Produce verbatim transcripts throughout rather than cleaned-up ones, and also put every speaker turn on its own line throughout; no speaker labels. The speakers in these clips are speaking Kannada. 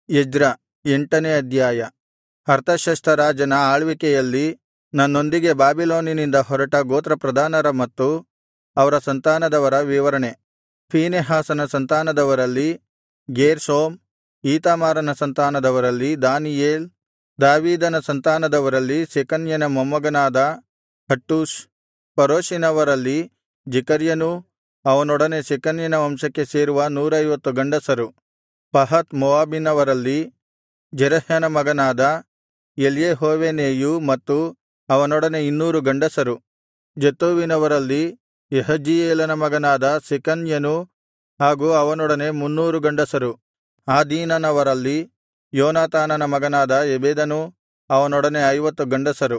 ಎಜ್ರ ಎಂಟನೇ ಅಧ್ಯಾಯ. ಅರ್ತಷಸ್ತ ರಾಜನ ಆಳ್ವಿಕೆಯಲ್ಲಿ ನನ್ನೊಂದಿಗೆ ಬಾಬಿಲೋನಿನಿಂದ ಹೊರಟ ಗೋತ್ರಪ್ರಧಾನರ ಮತ್ತು ಅವರ ಸಂತಾನದವರ ವಿವರಣೆ. ಫೀನೆಹಾಸನ ಸಂತಾನದವರಲ್ಲಿ ಗೇರ್ಷೋಮ್, ಈತಾಮಾರನ ಸಂತಾನದವರಲ್ಲಿ ದಾನಿಯೇಲ್, ದಾವೀದನ ಸಂತಾನದವರಲ್ಲಿ ಶೆಕನ್ಯನ ಮೊಮ್ಮಗನಾದ ಹಟ್ಟೂಷ್, ಪರೋಷಿನವರಲ್ಲಿ ಜೆಕರ್ಯನೂ ಅವನೊಡನೆ ಶೆಕನ್ಯನ ವಂಶಕ್ಕೆ ಸೇರುವ ನೂರೈವತ್ತು ಗಂಡಸರು. ಪಹತ್ ಮೋವಾಬಿನವರಲ್ಲಿ ಜೆರಹ್ಯನ ಮಗನಾದ ಎಲ್ಯೆಹೋವೇನೈಯೂ ಮತ್ತು ಅವನೊಡನೆ ಇನ್ನೂರು ಗಂಡಸರು. ಜತ್ತೂವಿನವರಲ್ಲಿ ಯಹಜೀಯೇಲನ ಮಗನಾದ ಶೆಕನ್ಯನೂ ಹಾಗೂ ಅವನೊಡನೆ ಮುನ್ನೂರು ಗಂಡಸರು. ಆದೀನನವರಲ್ಲಿ ಯೋನಾತಾನನ ಮಗನಾದ ಎಬೆದನೂ ಅವನೊಡನೆ ಐವತ್ತು ಗಂಡಸರು.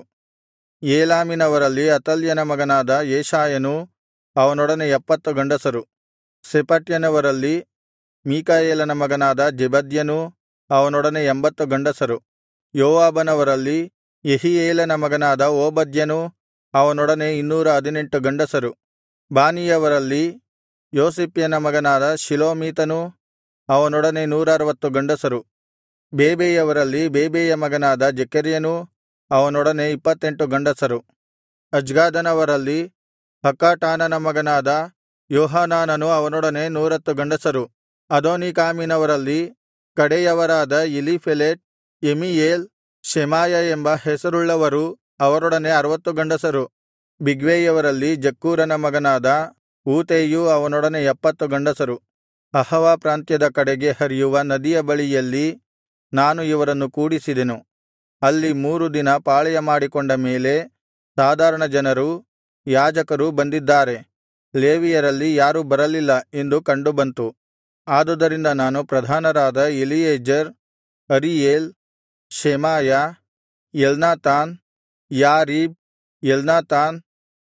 ಏಲಾಮಿನವರಲ್ಲಿ ಅತಲ್ಯನ ಮಗನಾದ ಯೆಶಾಯನೂ ಅವನೊಡನೆ ಎಪ್ಪತ್ತು ಗಂಡಸರು. ಶೆಫಟ್ಯನವರಲ್ಲಿ ಮೀಕಾಯೇಲನ ಮಗನಾದ ಜೆಬದ್ಯನೂ ಅವನೊಡನೆ ಎಂಬತ್ತು ಗಂಡಸರು. ಯೋವಾಬನವರಲ್ಲಿ ಯೆಹೀಯೇಲನ ಮಗನಾದ ಓಬದ್ಯನೂ ಅವನೊಡನೆ ಇನ್ನೂರ ಹದಿನೆಂಟು ಗಂಡಸರು. ಬಾನಿಯವರಲ್ಲಿ ಯೋಸಿಫ್ಯನ ಮಗನಾದ ಶಿಲೋಮೀತನೂ ಅವನೊಡನೆ ನೂರರುವತ್ತು ಗಂಡಸರು. ಬೇಬೈಯವರಲ್ಲಿ ಬೇಬೈಯ ಮಗನಾದ ಜೆಕರ್ಯನೂ ಅವನೊಡನೆ ಇಪ್ಪತ್ತೆಂಟು ಗಂಡಸರು. ಅಜ್ಗಾದನವರಲ್ಲಿ ಹಕ್ಕಾಟಾನನ ಮಗನಾದ ಯೋಹಾನಾನನೂ ಅವನೊಡನೆ ನೂರತ್ತು ಗಂಡಸರು. ಅದೋನೀಕಾಮಿನವರಲ್ಲಿ ಕಡೆಯವರಾದ ಎಲೀಫೆಲೆಟ್, ಎಮೀಯೇಲ್, ಶೆಮಾಯ ಎಂಬ ಹೆಸರುಳ್ಳವರು ಅವರೊಡನೆ ಅರವತ್ತು ಗಂಡಸರು. ಬಿಗ್ವೈಯವರಲ್ಲಿ ಜಕ್ಕೂರನ ಮಗನಾದ ಊತೈಯೂ ಅವನೊಡನೆ ಎಪ್ಪತ್ತು ಗಂಡಸರು. ಅಹವಾ ಪ್ರಾಂತ್ಯದ ಕಡೆಗೆ ಹರಿಯುವ ನದಿಯ ಬಳಿಯಲ್ಲಿ ನಾನು ಇವರನ್ನು ಕೂಡಿಸಿದೆನು. ಅಲ್ಲಿ ಮೂರು ದಿನ ಪಾಳೆಯ ಮಾಡಿಕೊಂಡ ಮೇಲೆ ಸಾಧಾರಣ ಜನರೂ ಯಾಜಕರೂ ಬಂದಿದ್ದಾರೆ, ಲೇವಿಯರಲ್ಲಿ ಯಾರೂ ಬರಲಿಲ್ಲ ಎಂದು ಕಂಡುಬಂತು. ಆದುದರಿಂದ ನಾನು ಪ್ರಧಾನರಾದ Eliezer, Ariel, Shemaiah, Elnathan, Jarib, Elnathan,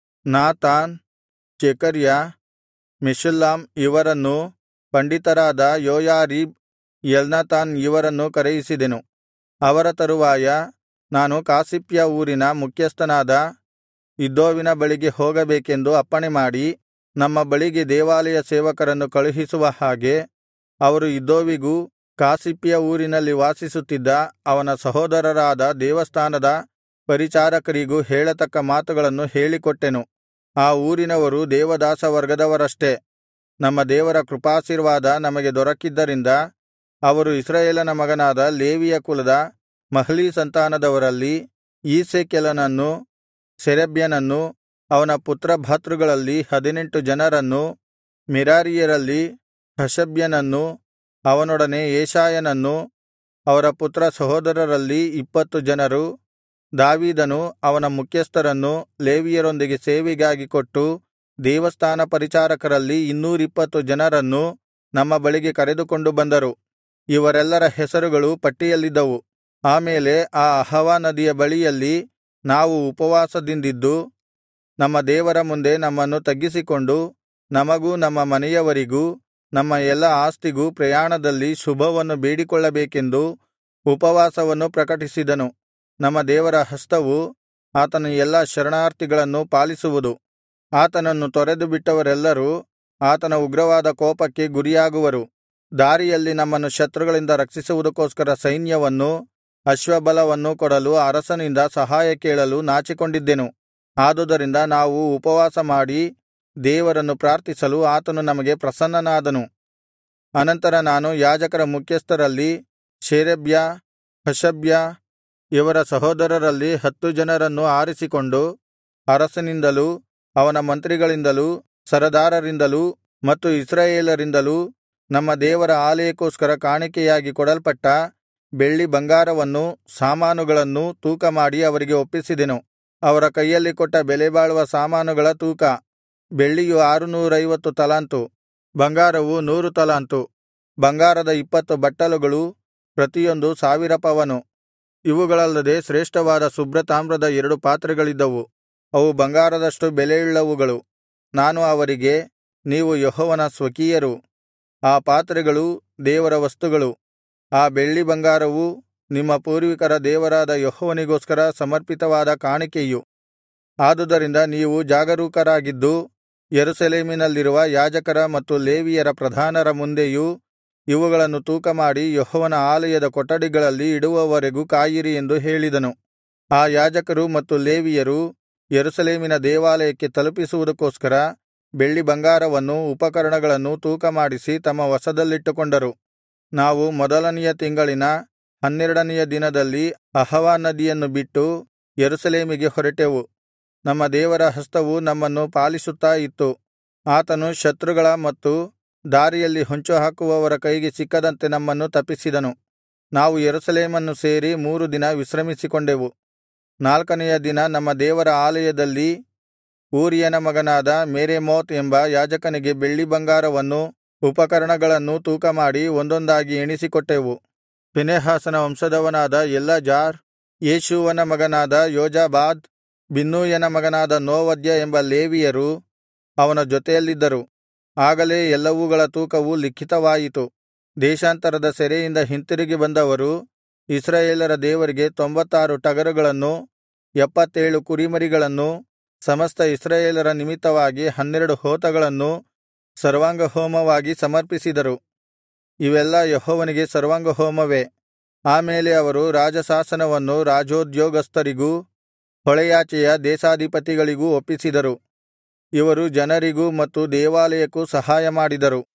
Nathan, Zechariah, Meshullam ಇವರನ್ನೂ ಪಂಡಿತರಾದ ಯೋಯಾರೀಬ್, ಎಲ್ನಾತಾನ್ ಇವರನ್ನೂ ಕರೆಯಿಸಿದೆನು. ಅವರ ತರುವಾಯ ನಾನು ಕಾಸಿಫ್ಯ ಊರಿನ ಮುಖ್ಯಸ್ಥನಾದ ಇದ್ದೋವಿನ ಬಳಿಗೆ ಹೋಗಬೇಕೆಂದು ಅಪ್ಪಣೆಮಾಡಿ, ನಮ್ಮ ಬಳಿಗೆ ದೇವಾಲಯ ಸೇವಕರನ್ನು ಕಳುಹಿಸುವ ಹಾಗೆ ಅವರು ಇದ್ದೋವಿಗೂ ಕಾಸಿಫ್ಯ ಊರಿನಲ್ಲಿ ವಾಸಿಸುತ್ತಿದ್ದ ಅವನ ಸಹೋದರರಾದ ದೇವಸ್ಥಾನದ ಪರಿಚಾರಕರಿಗೂ ಹೇಳತಕ್ಕ ಮಾತುಗಳನ್ನು ಹೇಳಿಕೊಟ್ಟೆನು. ಆ ಊರಿನವರು ದೇವದಾಸವರ್ಗದವರಷ್ಟೇ. ನಮ್ಮ ದೇವರ ಕೃಪಾಶೀರ್ವಾದ ನಮಗೆ ದೊರಕಿದ್ದರಿಂದ ಅವರು ಇಸ್ರಾಯೇಲನ ಮಗನಾದ ಲೇವಿಯ ಕುಲದ ಮಹ್ಲೀ ಸಂತಾನದವರಲ್ಲಿ ಈಸೆಕೆಲನನ್ನೂ ಸೆರೆಬ್ಯನನ್ನೂ ಅವನ ಪುತ್ರಭ್ರಾತೃಗಳಲ್ಲಿ ಹದಿನೆಂಟು ಜನರನ್ನೂ, ಮೆರಾರಿಯರಲ್ಲಿ ಹಷಬ್ಯನನ್ನೂ ಅವನೊಡನೆ ಯೆಶಾಯನನ್ನೂ, ಅವರ ಪುತ್ರ ಸಹೋದರರಲ್ಲಿ ಇಪ್ಪತ್ತು ಜನರು. ದಾವೀದನು ಅವನ ಮುಖ್ಯಸ್ಥರನ್ನು ಲೇವಿಯರೊಂದಿಗೆ ಸೇವೆಗಾಗಿ ಕೊಟ್ಟು ದೇವಸ್ಥಾನ ಪರಿಚಾರಕರಲ್ಲಿ ಇನ್ನೂರಿಪ್ಪತ್ತು ಜನರನ್ನು ನಮ್ಮ ಬಳಿಗೆ ಕರೆದುಕೊಂಡು ಬಂದರು. ಇವರೆಲ್ಲರ ಹೆಸರುಗಳು ಪಟ್ಟಿಯಲ್ಲಿದ್ದವು. ಆಮೇಲೆ ಆ ಅಹವಾ ನದಿಯ ಬಳಿಯಲ್ಲಿ ನಾವು ಉಪವಾಸದಿಂದಿದ್ದು ನಮ್ಮ ದೇವರ ಮುಂದೆ ನಮ್ಮನ್ನು ತಗ್ಗಿಸಿಕೊಂಡು ನಮಗೂ ನಮ್ಮ ಮನೆಯವರಿಗೂ ನಮ್ಮ ಎಲ್ಲಾ ಆಸ್ತಿಗೂ ಪ್ರಯಾಣದಲ್ಲಿ ಶುಭವನ್ನು ಬೇಡಿಕೊಳ್ಳಬೇಕೆಂದು ಉಪವಾಸವನ್ನು ಪ್ರಕಟಿಸಿದನು. ನಮ್ಮ ದೇವರ ಹಸ್ತವು ಆತನ ಎಲ್ಲಾ ಶರಣಾರ್ಥಿಗಳನ್ನು ಪಾಲಿಸುವುದು. ಆತನನ್ನು ತೊರೆದು ಬಿಟ್ಟವರೆಲ್ಲರೂ ಆತನ ಉಗ್ರವಾದ ಕೋಪಕ್ಕೆ ಗುರಿಯಾಗುವರು. ದಾರಿಯಲ್ಲಿ ನಮ್ಮನ್ನು ಶತ್ರುಗಳಿಂದ ರಕ್ಷಿಸುವುದಕ್ಕೋಸ್ಕರ ಸೈನ್ಯವನ್ನೂ ಅಶ್ವಬಲವನ್ನೂ ಕೊಡಲು ಅರಸನಿಂದ ಸಹಾಯ ಕೇಳಲು ನಾಚಿಕೊಂಡಿದ್ದೆನು. ಆದುದರಿಂದ ನಾವು ಉಪವಾಸ ಮಾಡಿ ದೇವರನ್ನು ಪ್ರಾರ್ಥಿಸಲು ಆತನು ನಮಗೆ ಪ್ರಸನ್ನನಾದನು. ಅನಂತರ ನಾನು ಯಾಜಕರ ಮುಖ್ಯಸ್ಥರಲ್ಲಿ ಶೇರೇಬ್ಯ, ಹಷಬ್ಯ ಇವರ ಸಹೋದರರಲ್ಲಿ ಹತ್ತು ಜನರನ್ನು ಆರಿಸಿಕೊಂಡು ಅರಸನಿಂದಲೂ ಅವನ ಮಂತ್ರಿಗಳಿಂದಲೂ ಸರದಾರರಿಂದಲೂ ಮತ್ತು ಇಸ್ರಾಯೇಲರಿಂದಲೂ ನಮ್ಮ ದೇವರ ಆಲಯಕ್ಕೋಸ್ಕರ ಕಾಣಿಕೆಯಾಗಿ ಕೊಡಲ್ಪಟ್ಟ ಬೆಳ್ಳಿ ಬಂಗಾರವನ್ನೂ ಸಾಮಾನುಗಳನ್ನೂ ತೂಕಮಾಡಿ ಅವರಿಗೆ ಒಪ್ಪಿಸಿದೆನು. ಅವರ ಕೈಯಲ್ಲಿ ಕೊಟ್ಟ ಬೆಲೆಬಾಳುವ ಸಾಮಾನುಗಳ ತೂಕ: ಬೆಳ್ಳಿಯು ಆರುನೂರೈವತ್ತು ತಲಾಂತು, ಬಂಗಾರವು ನೂರು ತಲಾಂತು, ಬಂಗಾರದ ಇಪ್ಪತ್ತು ಬಟ್ಟಲುಗಳು, ಪ್ರತಿಯೊಂದು ಸಾವಿರ ಪವನು. ಇವುಗಳಲ್ಲದೆ ಶ್ರೇಷ್ಠವಾದ ಶುಭ್ರತಾಮ್ರದ ಎರಡು ಪಾತ್ರೆಗಳಿದ್ದವು, ಅವು ಬಂಗಾರದಷ್ಟು ಬೆಲೆಯುಳ್ಳವುಗಳು. ನಾನು ಅವರಿಗೆ, ನೀವು ಯೆಹೋವನ ಸ್ವಕೀಯರು, ಆ ಪಾತ್ರೆಗಳೂ ದೇವರ ವಸ್ತುಗಳು, ಆ ಬೆಳ್ಳಿ ಬಂಗಾರವೂ ನಿಮ್ಮ ಪೂರ್ವಿಕರ ದೇವರಾದ ಯೆಹೋವನಿಗೋಸ್ಕರ ಸಮರ್ಪಿತವಾದ ಕಾಣಿಕೆಯು. ಆದುದರಿಂದ ನೀವು ಜಾಗರೂಕರಾಗಿದ್ದು ಯೆರೂಸಲೇಮಿನಲ್ಲಿರುವ ಯಾಜಕರ ಮತ್ತು ಲೇವಿಯರ ಪ್ರಧಾನರ ಮುಂದೆಯೂ ಇವುಗಳನ್ನು ತೂಕಮಾಡಿ ಯೆಹೋವನ ಆಲಯದ ಕೊಠಡಿಗಳಲ್ಲಿ ಇಡುವವರೆಗೂ ಕಾಯಿರಿ ಎಂದು ಹೇಳಿದನು. ಆ ಯಾಜಕರೂ ಮತ್ತು ಲೇವಿಯರೂ ಯೆರೂಸಲೇಮಿನ ದೇವಾಲಯಕ್ಕೆ ತಲುಪಿಸುವುದಕ್ಕೋಸ್ಕರ ಬೆಳ್ಳಿ ಬಂಗಾರವನ್ನೂ ಉಪಕರಣಗಳನ್ನೂ ತೂಕಮಾಡಿಸಿ ತಮ್ಮ ವಶದಲ್ಲಿಟ್ಟುಕೊಂಡರು. ನಾವು ಮೊದಲನೆಯ ತಿಂಗಳಿನ ಹನ್ನೆರಡನೆಯ ದಿನದಲ್ಲಿ ಅಹವಾ ನದಿಯನ್ನು ಬಿಟ್ಟು ಯೆರೂಸಲೇಮಿಗೆ ಹೊರಟೆವು. ನಮ್ಮ ದೇವರ ಹಸ್ತವು ನಮ್ಮನ್ನು ಪಾಲಿಸುತ್ತಾ ಇತ್ತು. ಆತನು ಶತ್ರುಗಳ ಮತ್ತು ದಾರಿಯಲ್ಲಿ ಹೊಂಚುಹಾಕುವವರ ಕೈಗೆ ಸಿಕ್ಕದಂತೆ ನಮ್ಮನ್ನು ತಪ್ಪಿಸಿದನು. ನಾವು ಯೆರೂಸಲೇಮನ್ನು ಸೇರಿ ಮೂರು ದಿನ ವಿಶ್ರಮಿಸಿಕೊಂಡೆವು. ನಾಲ್ಕನೆಯ ದಿನ ನಮ್ಮ ದೇವರ ಆಲಯದಲ್ಲಿ ಊರಿಯನ ಮಗನಾದ ಮೆರೇಮೋತ್ ಎಂಬ ಯಾಜಕನಿಗೆ ಬೆಳ್ಳಿ ಬಂಗಾರವನ್ನೂ ಉಪಕರಣಗಳನ್ನೂ ತೂಕಮಾಡಿ ಒಂದೊಂದಾಗಿ ಎಣಿಸಿಕೊಟ್ಟೆವು. ಫೀನೆಹಾಸನ ವಂಶದವನಾದ ಎಲ್ಲಾಜಾರ್, ಯೇಷೂವನ ಮಗನಾದ ಯೋಜಾಬಾದ್, ಬಿನ್ನೂಯನ ಮಗನಾದ ನೋವದ್ಯ ಎಂಬ ಲೇವಿಯರು ಅವನ ಜೊತೆಯಲ್ಲಿದ್ದರು. ಆಗಲೇ ಎಲ್ಲವುಗಳ ತೂಕವು ಲಿಖಿತವಾಯಿತು. ದೇಶಾಂತರದ ಸೆರೆಯಿಂದ ಹಿಂತಿರುಗಿ ಬಂದವರು ಇಸ್ರಾಯೇಲರ ದೇವರಿಗೆ ತೊಂಬತ್ತಾರು ಟಗರುಗಳನ್ನೂ ಎಪ್ಪತ್ತೇಳು ಕುರಿಮರಿಗಳನ್ನೂ ಸಮಸ್ತ ಇಸ್ರಾಯೇಲರ ನಿಮಿತ್ತವಾಗಿ ಹನ್ನೆರಡು ಹೋತಗಳನ್ನೂ ಸರ್ವಾಂಗಹೋಮವಾಗಿ ಸಮರ್ಪಿಸಿದರು. ಇವೆಲ್ಲಾ ಯೆಹೋವನಿಗೆ ಸರ್ವಾಂಗಹೋಮವೇ. ಆಮೇಲೆ ಅವರು ರಾಜಶಾಸನವನ್ನು ರಾಜೋದ್ಯೋಗಸ್ಥರಿಗೂ ಹೊಳೆಯಾಚೆಯ ದೇಶಾಧಿಪತಿಗಳಿಗೂ ಒಪ್ಪಿಸಿದರು. ಇವರು ಜನರಿಗೂ ಮತ್ತು ದೇವಾಲಯಕ್ಕೂ ಸಹಾಯಮಾಡಿದರು.